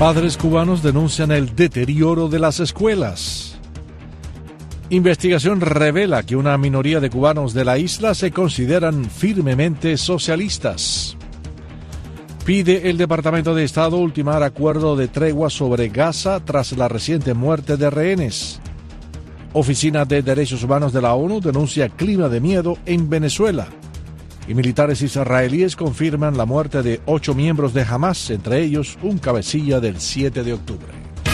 Padres cubanos denuncian el deterioro de las escuelas. Investigación revela que una minoría de cubanos de la isla se consideran firmemente socialistas. Pide el Departamento de Estado ultimar acuerdo de tregua sobre Gaza tras la reciente muerte de rehenes. Oficina de Derechos Humanos de la ONU denuncia clima de miedo en Venezuela. Y militares israelíes confirman la muerte de 8 miembros de Hamás, entre ellos un cabecilla del 7 de octubre.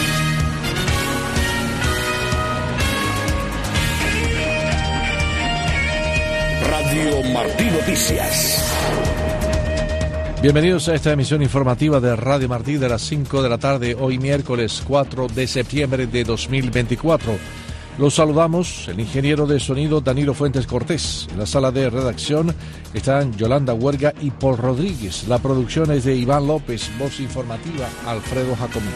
Radio Martí Noticias. Bienvenidos a esta emisión informativa de Radio Martí de las 5 de la tarde, hoy miércoles 4 de septiembre de 2024. Los saludamos, el ingeniero de sonido Danilo Fuentes Cortés. En la sala de redacción están Yolanda Huerga y Paul Rodríguez. La producción es de Iván López, voz informativa Alfredo Jacomín.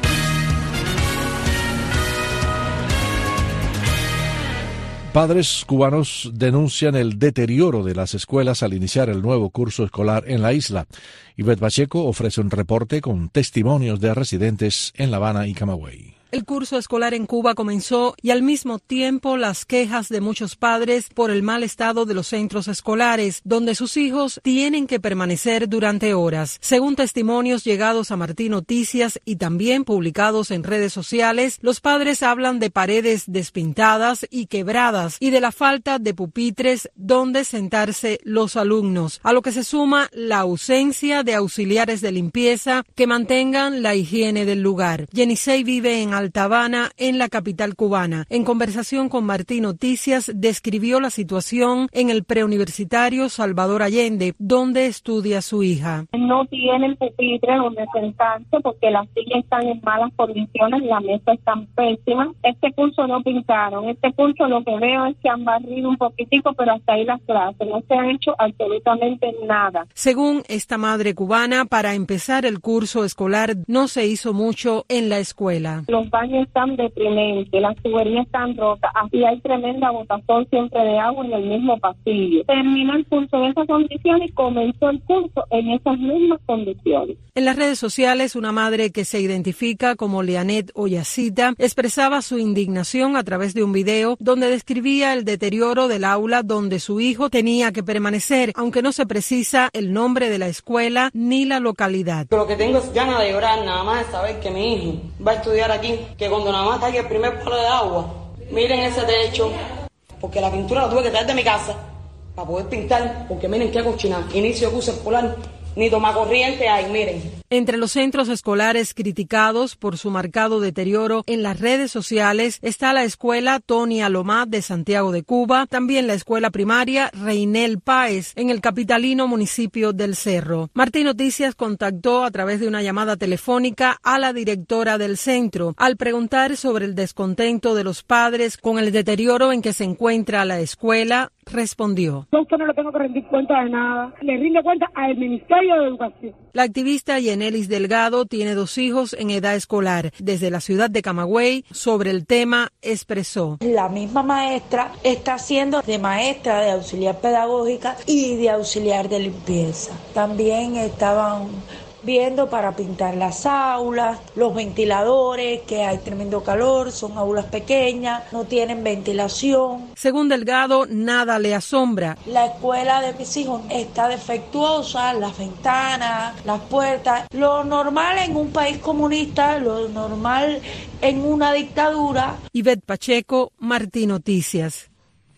Padres cubanos denuncian el deterioro de las escuelas al iniciar el nuevo curso escolar en la isla. Ivette Pacheco ofrece un reporte con testimonios de residentes en La Habana y Camagüey. El curso escolar en Cuba comenzó y al mismo tiempo las quejas de muchos padres por el mal estado de los centros escolares, donde sus hijos tienen que permanecer durante horas. Según testimonios llegados a Martí Noticias y también publicados en redes sociales, los padres hablan de paredes despintadas y quebradas y de la falta de pupitres donde sentarse los alumnos, a lo que se suma la ausencia de auxiliares de limpieza que mantengan la higiene del lugar. Yenisei vive en Alta Habana, en la capital cubana. En conversación con Martí Noticias, describió la situación en el preuniversitario Salvador Allende, donde estudia su hija. No tienen pupitre donde sentarse porque las sillas están en malas condiciones, la mesa está pésima. Este curso no pintaron, este curso lo que veo es que han barrido un poquitico, pero hasta ahí las clases, no se ha hecho absolutamente nada. Según esta madre cubana, para empezar el curso escolar no se hizo mucho en la escuela. Los baños están deprimentes, las tuberías están rotas, así hay tremenda botazón siempre de agua en el mismo pasillo. Terminó el curso en esas condiciones y comenzó el curso en esas mismas condiciones. En las redes sociales, una madre que se identifica como Leanet Oyacita expresaba su indignación a través de un video donde describía el deterioro del aula donde su hijo tenía que permanecer, aunque no se precisa el nombre de la escuela ni la localidad. Lo que tengo es ganas de llorar nada más de saber que mi hijo va a estudiar aquí, que cuando nada más caiga el primer palo de agua, miren ese techo, porque la pintura la tuve que traer de mi casa para poder pintar, porque miren qué cochina, inicio de curso escolar, ni toma corriente hay, miren. Entre los centros escolares criticados por su marcado deterioro en las redes sociales está la escuela Tony Alomá de Santiago de Cuba, también la escuela primaria Reinel Páez en el capitalino municipio del Cerro. Martí Noticias contactó a través de una llamada telefónica a la directora del centro. Al preguntar sobre el descontento de los padres con el deterioro en que se encuentra la escuela, respondió: No, usted no le tengo que rendir cuenta de nada. Le rinde cuenta al Ministerio de Educación. La activista Yenelis Delgado tiene 2 hijos en edad escolar. Desde la ciudad de Camagüey, sobre el tema, expresó: La misma maestra está haciendo de maestra, de auxiliar pedagógica y de auxiliar de limpieza. También estaban viendo para pintar las aulas, los ventiladores, que hay tremendo calor, son aulas pequeñas, no tienen ventilación. Según Delgado, nada le asombra. La escuela de mis hijos está defectuosa, las ventanas, las puertas. Lo normal en un país comunista, lo normal en una dictadura. Ivette Pacheco, Martí Noticias.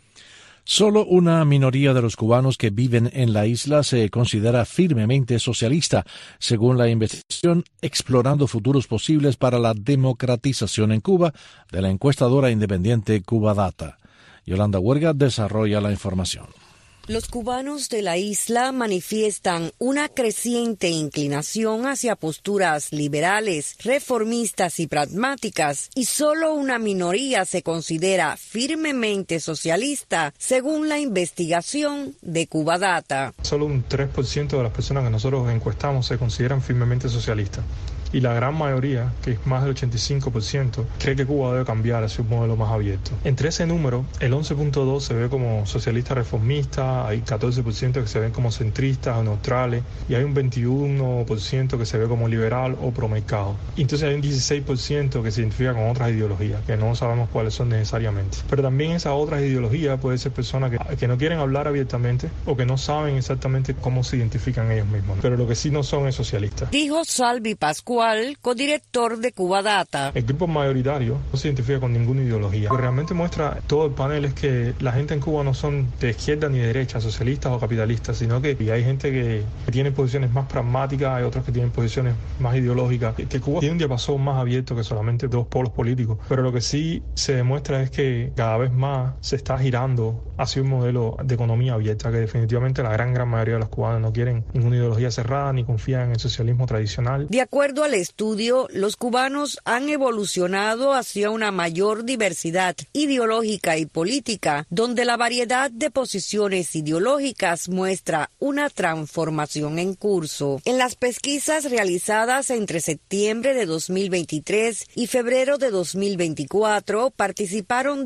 Solo una minoría de los cubanos que viven en la isla se considera firmemente socialista, según la investigación Explorando futuros posibles para la democratización en Cuba de la encuestadora independiente Cubadata. Yolanda Huerga desarrolla la información. Los cubanos de la isla manifiestan una creciente inclinación hacia posturas liberales, reformistas y pragmáticas, y solo una minoría se considera firmemente socialista, según la investigación de Cubadata. Solo un 3% de las personas que nosotros encuestamos se consideran firmemente socialistas. y la gran mayoría, que es más del 85%, cree que Cuba debe cambiar hacia un modelo más abierto. Entre ese número, el 11.2 se ve como socialista reformista, hay 14% que se ven como centristas o neutrales, y hay un 21% que se ve como liberal o promercado. Y entonces hay un 16% que se identifica con otras ideologías, que no sabemos cuáles son necesariamente. Pero también esas otras ideologías pueden ser personas que no quieren hablar abiertamente o que no saben exactamente cómo se identifican ellos mismos. Pero lo que sí no son es socialistas. Dijo Salvi Pascual, codirector de Cuba Data. El grupo mayoritario no se identifica con ninguna ideología. Lo que realmente muestra todo el panel es que la gente en Cuba no son de izquierda ni de derecha, socialistas o capitalistas, sino que hay gente que tiene posiciones más pragmáticas, hay otros que tienen posiciones más ideológicas. Que Cuba tiene un diapasón más abierto que solamente dos polos políticos. Pero lo que sí se demuestra es que cada vez más se está girando hacia un modelo de economía abierta, que definitivamente la gran mayoría de los cubanos no quieren ninguna ideología cerrada ni confían en el socialismo tradicional. De acuerdo al estudio, los cubanos han evolucionado hacia una mayor diversidad ideológica y política, donde la variedad de posiciones ideológicas muestra una transformación en curso. En las pesquisas realizadas entre septiembre de 2023 y febrero de 2024, participaron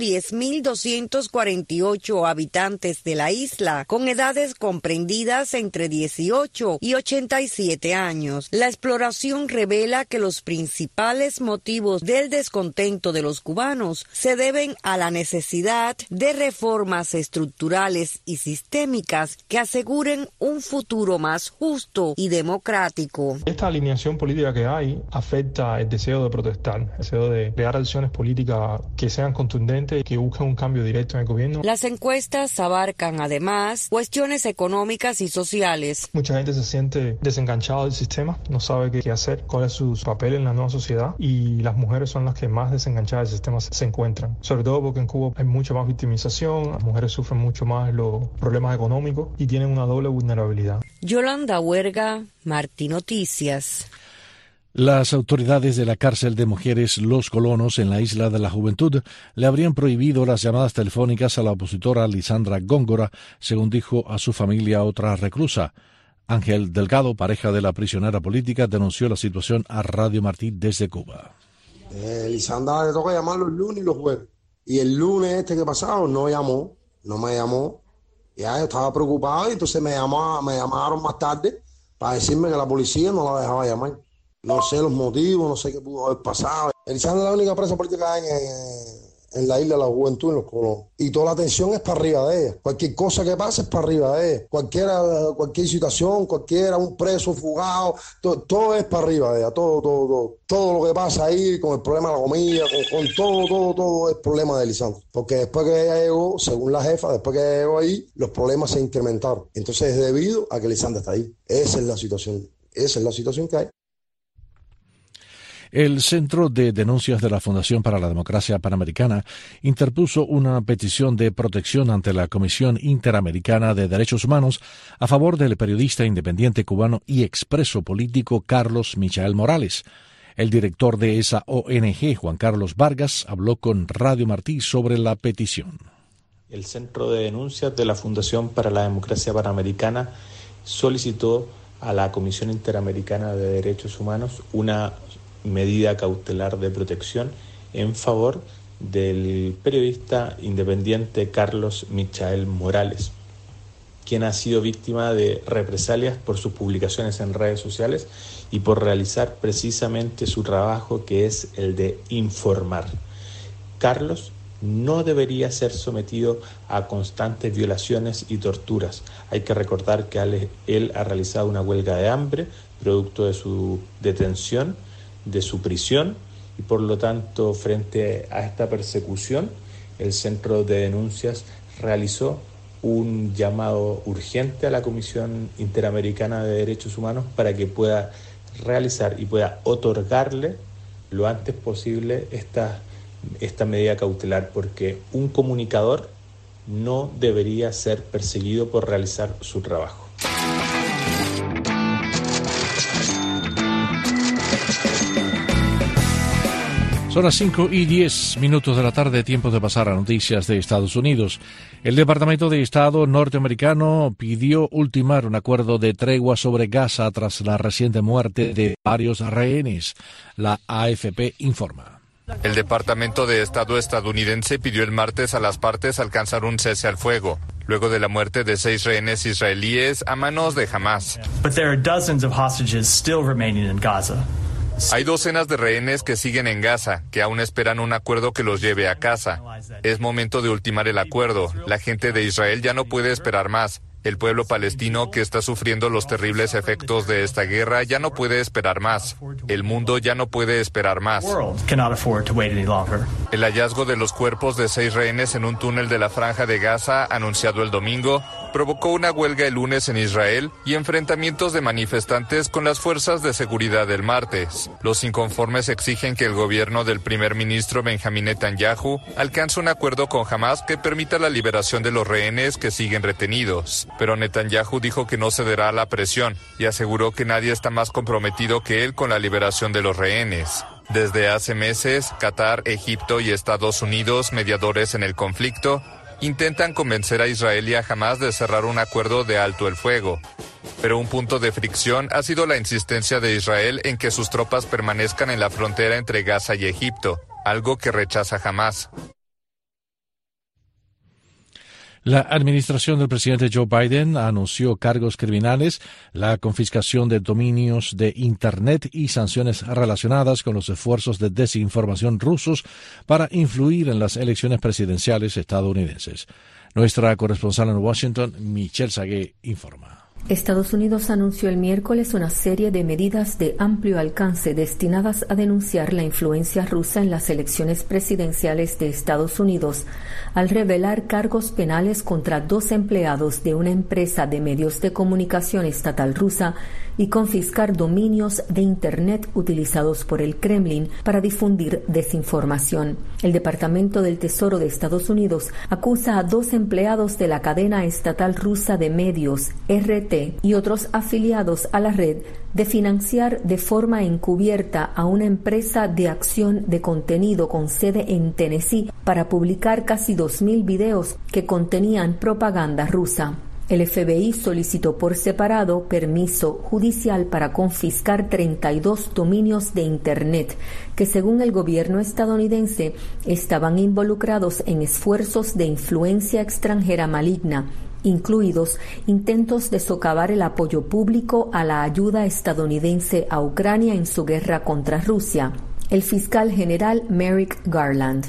10.248 habitantes de la isla, con edades comprendidas entre 18 y 87 años. La exploración revela que los principales motivos del descontento de los cubanos se deben a la necesidad de reformas estructurales y sistémicas que aseguren un futuro más justo y democrático. Esta alineación política que hay afecta el deseo de protestar, el deseo de crear acciones políticas que sean contundentes y que busquen un cambio directo en el gobierno. Las encuestas abarcan además cuestiones económicas y sociales. Mucha gente se siente desenganchada del sistema, no sabe qué hacer, cuál es su papel en la nueva sociedad, y las mujeres son las que más desenganchadas del sistema se encuentran. Sobre todo porque en Cuba hay mucha más victimización, las mujeres sufren mucho más los problemas económicos y tienen una doble vulnerabilidad. Yolanda Huerga, Martí Noticias. Las autoridades de la cárcel de mujeres Los Colonos en la Isla de la Juventud le habrían prohibido las llamadas telefónicas a la opositora Lisandra Góngora, según dijo a su familia otra reclusa. Ángel Delgado, pareja de la prisionera política, denunció la situación a Radio Martí desde Cuba. Lisandra le toca llamar los lunes y los jueves. Y el lunes que pasado no me llamó. Ya yo estaba preocupado y entonces me llamaron más tarde para decirme que la policía no la dejaba llamar. No sé los motivos, no sé qué pudo haber pasado. Lisandra es la única presa política en la Isla de la Juventud, en Los Colonos. Y toda la atención es para arriba de ella. Cualquier cosa que pase es para arriba de ella. Cualquier situación, un preso fugado, todo es para arriba de ella. Todo lo que pasa ahí, con el problema de la comida, con todo es problema de Lisandra. Porque después que ella llegó, según la jefa, después que ella llegó ahí, los problemas se incrementaron. Entonces es debido a que Lisandra está ahí. Esa es la situación que hay. El Centro de Denuncias de la Fundación para la Democracia Panamericana interpuso una petición de protección ante la Comisión Interamericana de Derechos Humanos a favor del periodista independiente cubano y expreso político Carlos Michael Morales. El director de esa ONG, Juan Carlos Vargas, habló con Radio Martí sobre la petición. El Centro de Denuncias de la Fundación para la Democracia Panamericana solicitó a la Comisión Interamericana de Derechos Humanos una medida cautelar de protección en favor del periodista independiente Carlos Michael Morales, quien ha sido víctima de represalias por sus publicaciones en redes sociales y por realizar precisamente su trabajo, que es el de informar. Carlos no debería ser sometido a constantes violaciones y torturas. Hay que recordar que él ha realizado una huelga de hambre producto de su detención, de su prisión, y por lo tanto, frente a esta persecución, el Centro de Denuncias realizó un llamado urgente a la Comisión Interamericana de Derechos Humanos para que pueda realizar y pueda otorgarle lo antes posible esta medida cautelar, porque un comunicador no debería ser perseguido por realizar su trabajo. Son las 5:10 de la tarde, tiempo de pasar a noticias de Estados Unidos. El Departamento de Estado norteamericano pidió ultimar un acuerdo de tregua sobre Gaza tras la reciente muerte de varios rehenes. La AFP informa. El Departamento de Estado estadounidense pidió el martes a las partes alcanzar un cese al fuego, luego de la muerte de 6 rehenes israelíes a manos de Hamás. Hay docenas de rehenes que siguen en Gaza, que aún esperan un acuerdo que los lleve a casa. Es momento de ultimar el acuerdo. La gente de Israel ya no puede esperar más. El pueblo palestino, que está sufriendo los terribles efectos de esta guerra, ya no puede esperar más. El mundo ya no puede esperar más. El hallazgo de los cuerpos de 6 rehenes en un túnel de la Franja de Gaza, anunciado el domingo, provocó una huelga el lunes en Israel y enfrentamientos de manifestantes con las fuerzas de seguridad el martes. Los inconformes exigen que el gobierno del primer ministro Benjamín Netanyahu alcance un acuerdo con Hamás que permita la liberación de los rehenes que siguen retenidos. Pero Netanyahu dijo que no cederá a la presión y aseguró que nadie está más comprometido que él con la liberación de los rehenes. Desde hace meses, Qatar, Egipto y Estados Unidos, mediadores en el conflicto, intentan convencer a Israel y a Hamás de cerrar un acuerdo de alto el fuego. Pero un punto de fricción ha sido la insistencia de Israel en que sus tropas permanezcan en la frontera entre Gaza y Egipto, algo que rechaza Hamás. La administración del presidente Joe Biden anunció cargos criminales, la confiscación de dominios de Internet y sanciones relacionadas con los esfuerzos de desinformación rusos para influir en las elecciones presidenciales estadounidenses. Nuestra corresponsal en Washington, Michelle Sagué, informa. Estados Unidos anunció el miércoles una serie de medidas de amplio alcance destinadas a denunciar la influencia rusa en las elecciones presidenciales de Estados Unidos, al revelar cargos penales contra 2 empleados de una empresa de medios de comunicación estatal rusa y confiscar dominios de Internet utilizados por el Kremlin para difundir desinformación. El Departamento del Tesoro de Estados Unidos acusa a 2 empleados de la cadena estatal rusa de medios, RT, y otros afiliados a la red de financiar de forma encubierta a una empresa de acción de contenido con sede en Tennessee para publicar casi 2.000 videos que contenían propaganda rusa. El FBI solicitó por separado permiso judicial para confiscar 32 dominios de Internet que, según el gobierno estadounidense, estaban involucrados en esfuerzos de influencia extranjera maligna, incluidos intentos de socavar el apoyo público a la ayuda estadounidense a Ucrania en su guerra contra Rusia. El fiscal general Merrick Garland.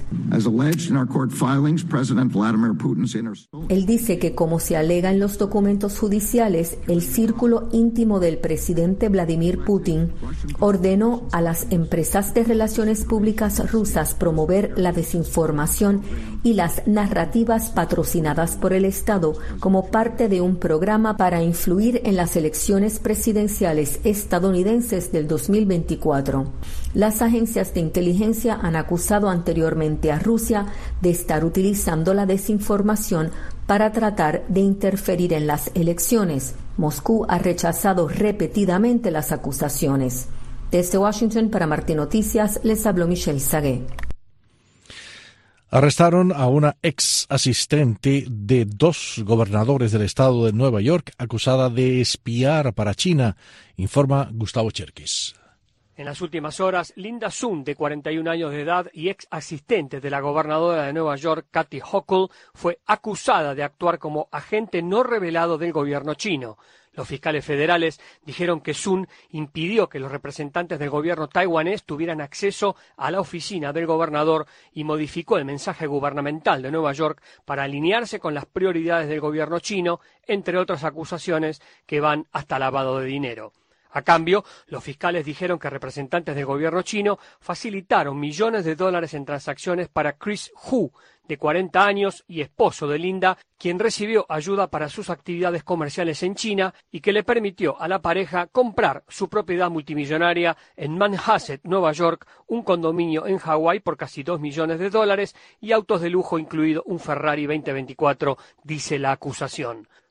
Él dice que, como se alega en los documentos judiciales, el círculo íntimo del presidente Vladimir Putin ordenó a las empresas de relaciones públicas rusas promover la desinformación y las narrativas patrocinadas por el Estado como parte de un programa para influir en las elecciones presidenciales estadounidenses del 2024. Las agencias de inteligencia han acusado anteriormente a Rusia de estar utilizando la desinformación para tratar de interferir en las elecciones. Moscú ha rechazado repetidamente las acusaciones. Desde Washington, para Martín Noticias, les habló Michelle Sagué. Arrestaron a una ex asistente de 2 gobernadores del estado de Nueva York acusada de espiar para China, informa Gustavo Cherkis. En las últimas horas, Linda Sun, de 41 años de edad y ex asistente de la gobernadora de Nueva York, Kathy Hochul, fue acusada de actuar como agente no revelado del gobierno chino. Los fiscales federales dijeron que Sun impidió que los representantes del gobierno taiwanés tuvieran acceso a la oficina del gobernador y modificó el mensaje gubernamental de Nueva York para alinearse con las prioridades del gobierno chino, entre otras acusaciones que van hasta lavado de dinero. A cambio, los fiscales dijeron que representantes del gobierno chino facilitaron millones de dólares en transacciones para Chris Hu, de 40 años y esposo de Linda, quien recibió ayuda para sus actividades comerciales en China y que le permitió a la pareja comprar su propiedad multimillonaria en Manhasset, Nueva York, un condominio en Hawái por casi $2 millones y autos de lujo, incluido un Ferrari 2024, dice la acusación.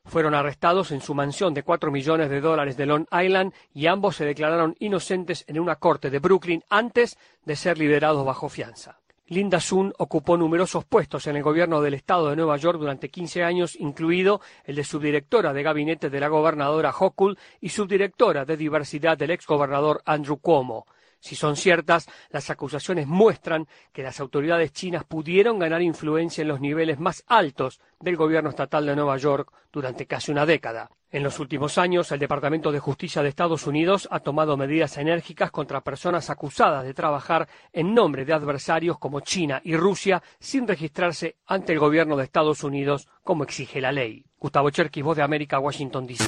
fueron arrestados en su mansión de $4 millones de Long Island y ambos se declararon inocentes en una corte de Brooklyn antes de ser liberados bajo fianza. Linda Sun ocupó numerosos puestos en el gobierno del estado de Nueva York durante 15 años, incluido el de subdirectora de gabinete de la gobernadora Hochul y subdirectora de diversidad del exgobernador Andrew Cuomo. Si son ciertas, las acusaciones muestran que las autoridades chinas pudieron ganar influencia en los niveles más altos del gobierno estatal de Nueva York durante casi una década. En los últimos años, el Departamento de Justicia de Estados Unidos ha tomado medidas enérgicas contra personas acusadas de trabajar en nombre de adversarios como China y Rusia sin registrarse ante el gobierno de Estados Unidos como exige la ley. Gustavo Cherkis, Voz de América, Washington, D.C.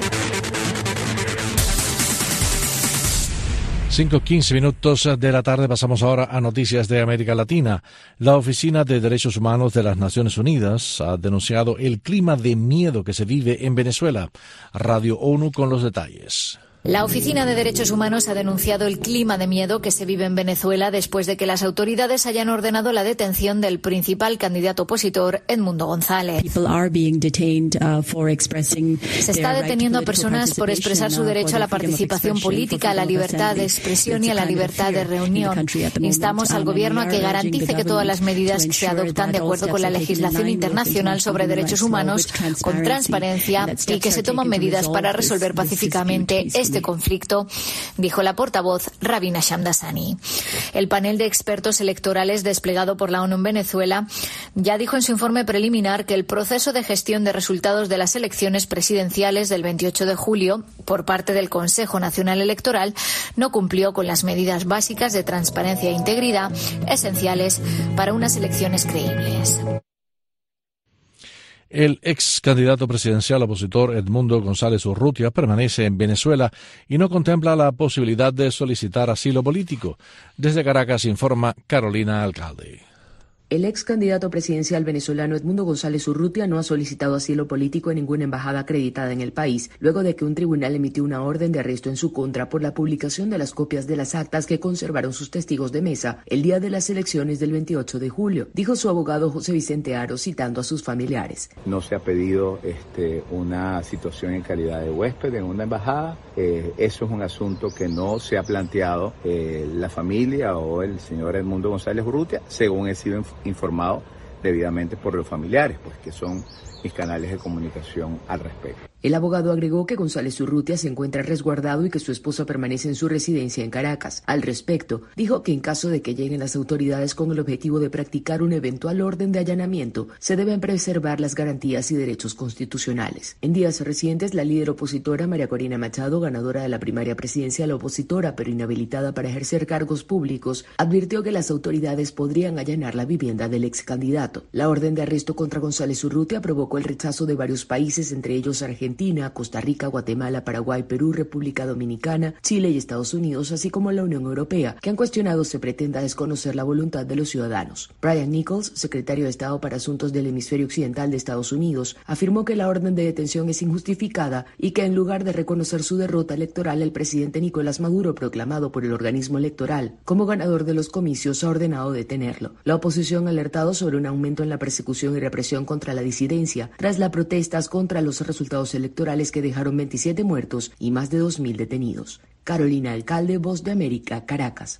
5:15 de la tarde, pasamos ahora a noticias de América Latina. La Oficina de Derechos Humanos de las Naciones Unidas ha denunciado el clima de miedo que se vive en Venezuela. Radio ONU con los detalles. La Oficina de Derechos Humanos ha denunciado el clima de miedo que se vive en Venezuela después de que las autoridades hayan ordenado la detención del principal candidato opositor, Edmundo González. Se está deteniendo a personas por expresar su derecho a la participación política, a la libertad de expresión y a la libertad de reunión. Instamos al Gobierno a que garantice que todas las medidas se adoptan de acuerdo con la legislación internacional sobre derechos humanos, con transparencia, y que se toman medidas para resolver pacíficamente este conflicto, dijo la portavoz Rabina Shamdasani. El panel de expertos electorales desplegado por la ONU en Venezuela ya dijo en su informe preliminar que el proceso de gestión de resultados de las elecciones presidenciales del 28 de julio por parte del Consejo Nacional Electoral no cumplió con las medidas básicas de transparencia e integridad esenciales para unas elecciones creíbles. El ex candidato presidencial opositor Edmundo González Urrutia permanece en Venezuela y no contempla la posibilidad de solicitar asilo político. Desde Caracas informa Carolina Alcalde. El ex candidato presidencial venezolano Edmundo González Urrutia no ha solicitado asilo político en ninguna embajada acreditada en el país, luego de que un tribunal emitió una orden de arresto en su contra por la publicación de las copias de las actas que conservaron sus testigos de mesa el día de las elecciones del 28 de julio, dijo su abogado José Vicente Aro, citando a sus familiares. No se ha pedido una situación en calidad de huésped en una embajada. Eso es un asunto que no se ha planteado la familia o el señor Edmundo González Urrutia, según he sido informado debidamente por los familiares, pues que son mis canales de comunicación al respecto. El abogado agregó que González Urrutia se encuentra resguardado y que su esposa permanece en su residencia en Caracas. Al respecto, dijo que en caso de que lleguen las autoridades con el objetivo de practicar un eventual orden de allanamiento, se deben preservar las garantías y derechos constitucionales. En días recientes, la líder opositora María Corina Machado, ganadora de la primaria presidencial opositora pero inhabilitada para ejercer cargos públicos, advirtió que las autoridades podrían allanar la vivienda del ex candidato. La orden de arresto contra González Urrutia provocó el rechazo de varios países, entre ellos Argentina, Costa Rica, Guatemala, Paraguay, Perú, República Dominicana, Chile y Estados Unidos, así como la Unión Europea, que han cuestionado se pretenda desconocer la voluntad de los ciudadanos. Brian Nichols, secretario de Estado para Asuntos del Hemisferio Occidental de Estados Unidos, afirmó que la orden de detención es injustificada y que en lugar de reconocer su derrota electoral, el presidente Nicolás Maduro, proclamado por el organismo electoral como ganador de los comicios, ha ordenado detenerlo. La oposición ha alertado sobre un aumento en la persecución y represión contra la disidencia tras las protestas contra los resultados electorales que dejaron 27 muertos y más de 2.000 detenidos. Carolina Alcalde, Voz de América, Caracas.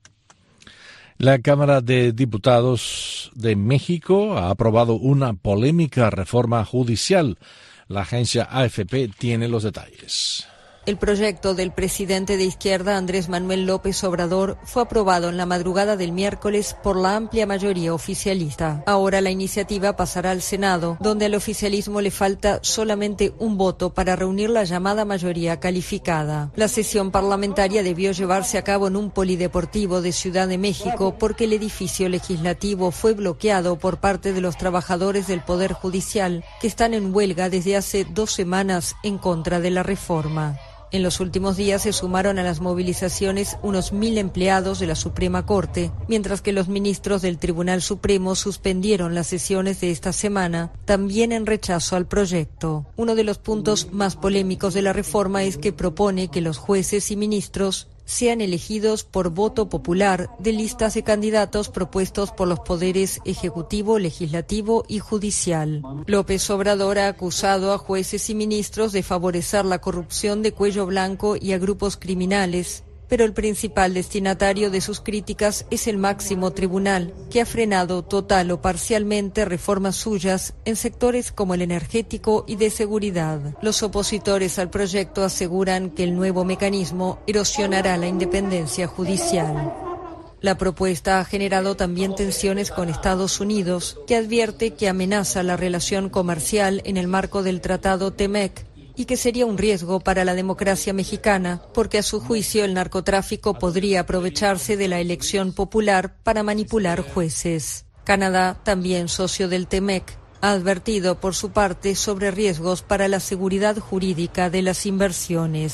La Cámara de Diputados de México ha aprobado una polémica reforma judicial. La agencia AFP tiene los detalles. El proyecto del presidente de izquierda Andrés Manuel López Obrador fue aprobado en la madrugada del miércoles por la amplia mayoría oficialista. Ahora la iniciativa pasará al Senado, donde al oficialismo le falta solamente un voto para reunir la llamada mayoría calificada. La sesión parlamentaria debió llevarse a cabo en un polideportivo de Ciudad de México porque el edificio legislativo fue bloqueado por parte de los trabajadores del Poder Judicial, que están en huelga desde hace 2 semanas en contra de la reforma. En los últimos días se sumaron a las movilizaciones unos 1.000 empleados de la Suprema Corte, mientras que los ministros del Tribunal Supremo suspendieron las sesiones de esta semana, también en rechazo al proyecto. Uno de los puntos más polémicos de la reforma es que propone que los jueces y ministros sean elegidos por voto popular de listas de candidatos propuestos por los poderes ejecutivo, legislativo y judicial. López Obrador ha acusado a jueces y ministros de favorecer la corrupción de cuello blanco y a grupos criminales, pero el principal destinatario de sus críticas es el máximo tribunal, que ha frenado total o parcialmente reformas suyas en sectores como el energético y de seguridad. Los opositores al proyecto aseguran que el nuevo mecanismo erosionará la independencia judicial. La propuesta ha generado también tensiones con Estados Unidos, que advierte que amenaza la relación comercial en el marco del Tratado TEMEC, y que sería un riesgo para la democracia mexicana, porque a su juicio el narcotráfico podría aprovecharse de la elección popular para manipular jueces. Canadá, también socio del TEMEC, ha advertido por su parte sobre riesgos para la seguridad jurídica de las inversiones.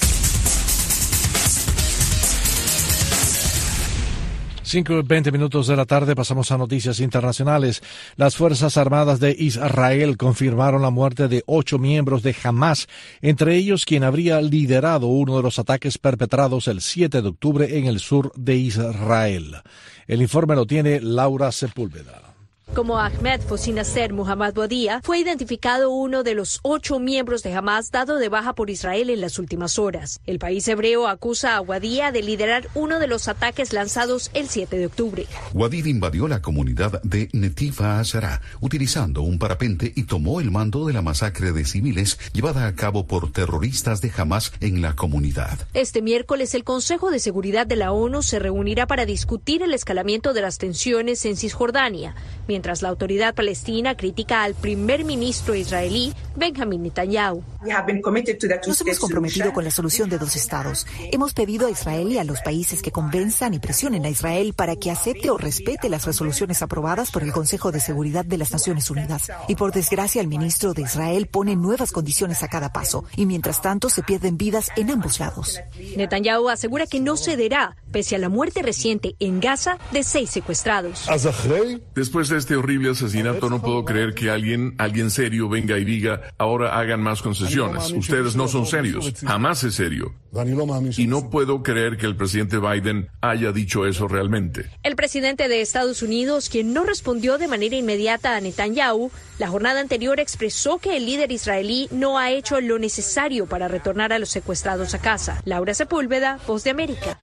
5:20 de la tarde, pasamos a noticias internacionales. Las Fuerzas Armadas de Israel confirmaron la muerte de 8 miembros de Hamás, entre ellos quien habría liderado uno de los ataques perpetrados el 7 de octubre en el sur de Israel. El informe lo tiene Laura Sepúlveda. Como Ahmed Fosinasser Muhammad Wadía, fue identificado uno de los 8 miembros de Hamás dado de baja por Israel en las últimas horas. El país hebreo acusa a Wadía de liderar uno de los ataques lanzados el 7 de octubre. Wadía invadió la comunidad de Netiv HaAzara utilizando un parapente y tomó el mando de la masacre de civiles llevada a cabo por terroristas de Hamás en la comunidad. Este miércoles, el Consejo de Seguridad de la ONU se reunirá para discutir el escalamiento de las tensiones en Cisjordania, mientras la autoridad palestina critica al primer ministro israelí Benjamin Netanyahu. Nos hemos comprometido con la solución de 2 estados. Hemos pedido a Israel y a los países que convenzan y presionen a Israel para que acepte o respete las resoluciones aprobadas por el Consejo de Seguridad de las Naciones Unidas. Y por desgracia, el ministro de Israel pone nuevas condiciones a cada paso, y mientras tanto se pierden vidas en ambos lados. Netanyahu asegura que no cederá, pese a la muerte reciente en Gaza de 6 secuestrados. Después de este horrible asesinato, no puedo creer que alguien serio venga y diga, ahora hagan más concesiones. Ustedes no son serios. Jamás es serio. Y no puedo creer que el presidente Biden haya dicho eso realmente. El presidente de Estados Unidos, quien no respondió de manera inmediata a Netanyahu, la jornada anterior expresó que el líder israelí no ha hecho lo necesario para retornar a los secuestrados a casa. Laura Sepúlveda, Voz de América.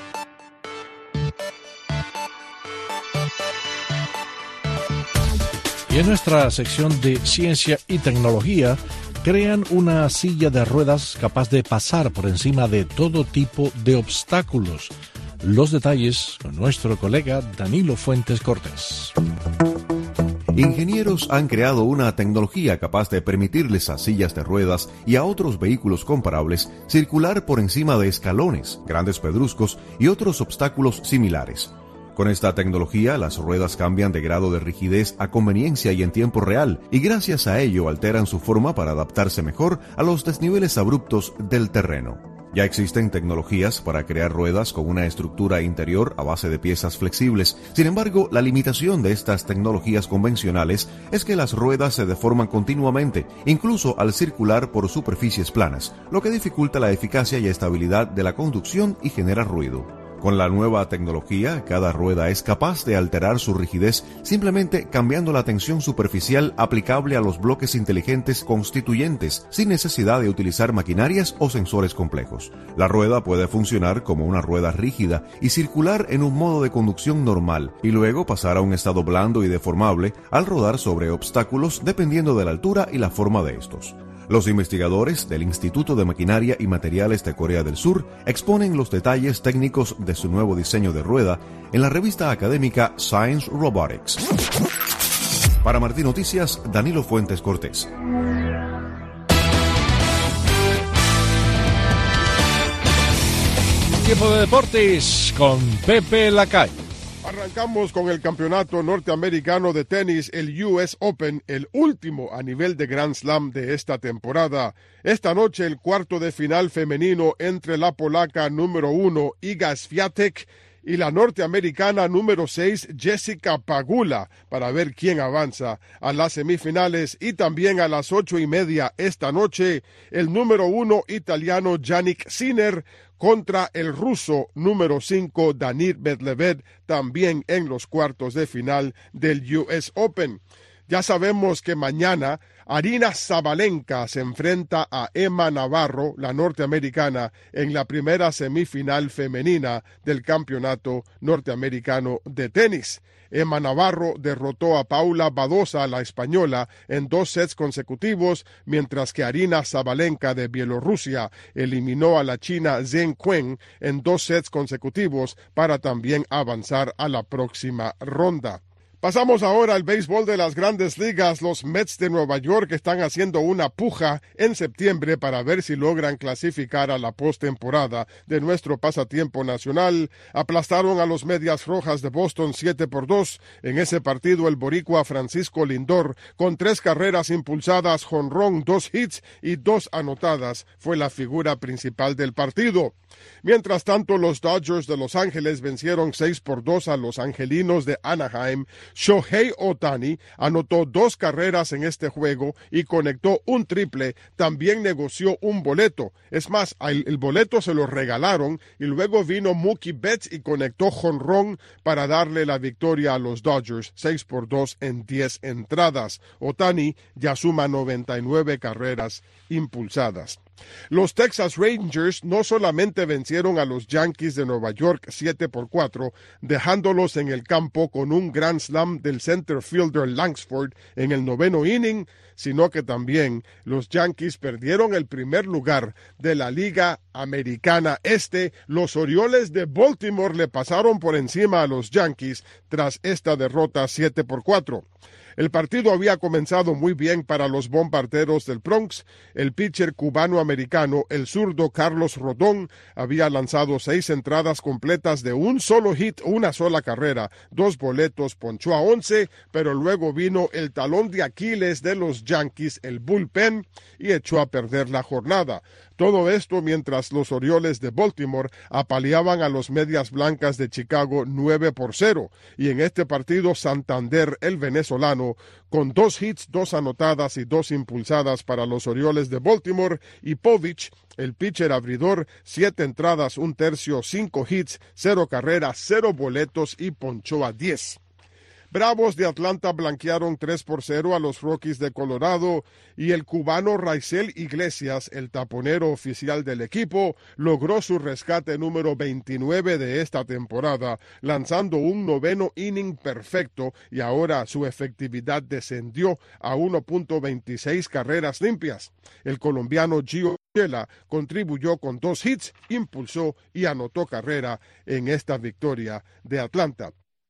Y en nuestra sección de ciencia y tecnología, crean una silla de ruedas capaz de pasar por encima de todo tipo de obstáculos. Los detalles con nuestro colega Danilo Fuentes Cortés. Ingenieros han creado una tecnología capaz de permitirles a sillas de ruedas y a otros vehículos comparables circular por encima de escalones, grandes pedruscos y otros obstáculos similares. Con esta tecnología, las ruedas cambian de grado de rigidez a conveniencia y en tiempo real, y gracias a ello alteran su forma para adaptarse mejor a los desniveles abruptos del terreno. Ya existen tecnologías para crear ruedas con una estructura interior a base de piezas flexibles. Sin embargo, la limitación de estas tecnologías convencionales es que las ruedas se deforman continuamente, incluso al circular por superficies planas, lo que dificulta la eficacia y estabilidad de la conducción y genera ruido. Con la nueva tecnología, cada rueda es capaz de alterar su rigidez simplemente cambiando la tensión superficial aplicable a los bloques inteligentes constituyentes, sin necesidad de utilizar maquinarias o sensores complejos. La rueda puede funcionar como una rueda rígida y circular en un modo de conducción normal, y luego pasar a un estado blando y deformable al rodar sobre obstáculos dependiendo de la altura y la forma de estos. Los investigadores del Instituto de Maquinaria y Materiales de Corea del Sur exponen los detalles técnicos de su nuevo diseño de rueda en la revista académica Science Robotics. Para Martín Noticias, Danilo Fuentes Cortés. Tiempo de deportes con Pepe Lacay. Arrancamos con el campeonato norteamericano de tenis, el US Open, el último a nivel de Grand Slam de esta temporada. Esta noche el cuarto de final femenino entre la polaca número 1, Iga Swiatek, y la norteamericana número 6 Jessica Pagula para ver quién avanza a las semifinales. Y también a las 8:30 esta noche el número 1 italiano Jannik Sinner contra el ruso número 5 Danil Medvedev, también en los cuartos de final del US Open. Ya sabemos que mañana Aryna Sabalenka se enfrenta a Emma Navarro, la norteamericana, en la primera semifinal femenina del Campeonato Norteamericano de Tenis. Emma Navarro derrotó a Paula Badosa, la española, en 2 sets consecutivos, mientras que Aryna Sabalenka de Bielorrusia eliminó a la china Zheng Wen en 2 sets consecutivos para también avanzar a la próxima ronda. Pasamos ahora al béisbol de las Grandes Ligas. Los Mets de Nueva York están haciendo una puja en septiembre para ver si logran clasificar a la postemporada de nuestro pasatiempo nacional. Aplastaron a los Medias Rojas de Boston 7-2. En ese partido el boricua Francisco Lindor, con 3 carreras impulsadas, jonrón, 2 hits y 2 anotadas, fue la figura principal del partido. Mientras tanto, los Dodgers de Los Ángeles vencieron 6-2 a los Angelinos de Anaheim. Shohei Ohtani anotó 2 carreras en este juego y conectó un triple. También negoció un boleto. Es más, el boleto se lo regalaron y luego vino Mookie Betts y conectó jonrón para darle la victoria a los Dodgers, 6-2 en 10 entradas. Ohtani ya suma 99 carreras impulsadas. Los Texas Rangers no solamente vencieron a los Yankees de Nueva York 7-4, dejándolos en el campo con un grand slam del center fielder Langsford en el 9º inning, sino que también los Yankees perdieron el primer lugar de la Liga Americana Este. Los Orioles de Baltimore le pasaron por encima a los Yankees tras esta derrota 7-4. El partido había comenzado muy bien para los Bombarderos del Bronx. El pitcher cubano-americano, el zurdo Carlos Rodón, había lanzado 6 entradas completas de un solo hit, una sola carrera, 2 boletos, ponchó a 11, pero luego vino el talón de Aquiles de los Yankees, el bullpen, y echó a perder la jornada. Todo esto mientras los Orioles de Baltimore apaleaban a los Medias Blancas de Chicago 9-0. Y en este partido, Santander, el venezolano, con 2 hits, 2 anotadas y 2 impulsadas para los Orioles de Baltimore, y Povich, el pitcher abridor, 7 entradas, 1 tercio, 5 hits, 0 carreras, 0 boletos y ponchó a 10. Bravos de Atlanta blanquearon 3-0 a los Rockies de Colorado y el cubano Raisel Iglesias, el taponero oficial del equipo, logró su rescate número 29 de esta temporada, lanzando un 9º inning perfecto y ahora su efectividad descendió a 1.26 carreras limpias. El colombiano Gio Urshela contribuyó con 2 hits, impulsó y anotó carrera en esta victoria de Atlanta.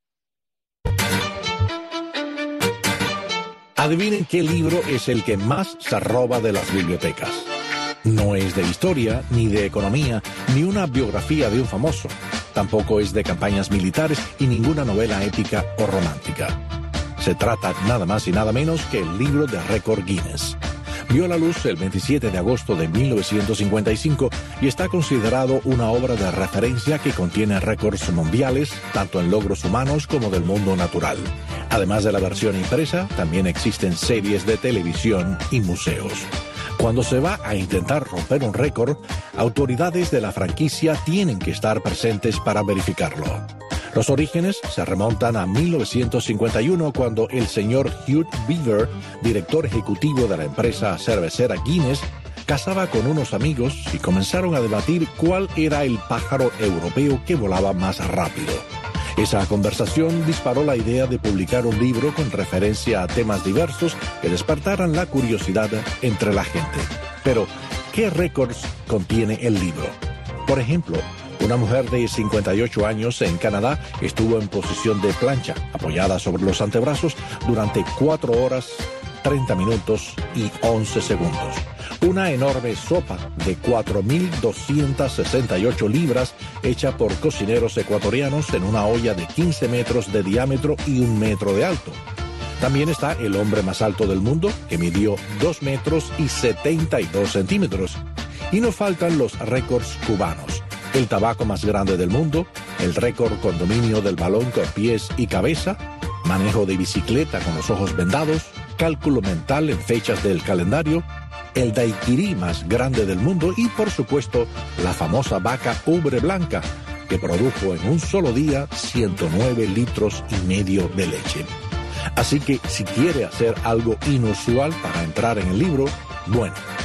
Adivinen qué libro es el que más se roba de las bibliotecas. No es de historia, ni de economía, ni una biografía de un famoso. Tampoco es de campañas militares y ninguna novela épica o romántica. Se trata nada más y nada menos que el libro de récord Guinness. Vio la luz el 27 de agosto de 1955 y está considerado una obra de referencia que contiene récords mundiales, tanto en logros humanos como del mundo natural. Además de la versión impresa, también existen series de televisión y museos. Cuando se va a intentar romper un récord, autoridades de la franquicia tienen que estar presentes para verificarlo. Los orígenes se remontan a 1951, cuando el señor Hugh Beaver, director ejecutivo de la empresa cervecera Guinness, cazaba con unos amigos y comenzaron a debatir cuál era el pájaro europeo que volaba más rápido. Esa conversación disparó la idea de publicar un libro con referencia a temas diversos que despertaran la curiosidad entre la gente. Pero, ¿qué récords contiene el libro? Por ejemplo, una mujer de 58 años en Canadá estuvo en posición de plancha, apoyada sobre los antebrazos, durante 4 horas, 30 minutos y 11 segundos. Una enorme sopa de 4.268 libras hecha por cocineros ecuatorianos en una olla de 15 metros de diámetro y 1 metro de alto. También está el hombre más alto del mundo, que midió 2 metros y 72 centímetros. Y no faltan los récords cubanos. El tabaco más grande del mundo, el récord con dominio del balón con pies y cabeza, manejo de bicicleta con los ojos vendados, cálculo mental en fechas del calendario, el daiquiri más grande del mundo y, por supuesto, la famosa vaca ubre blanca, que produjo en un solo día 109 litros y medio de leche. Así que si quiere hacer algo inusual para entrar en el libro, bueno,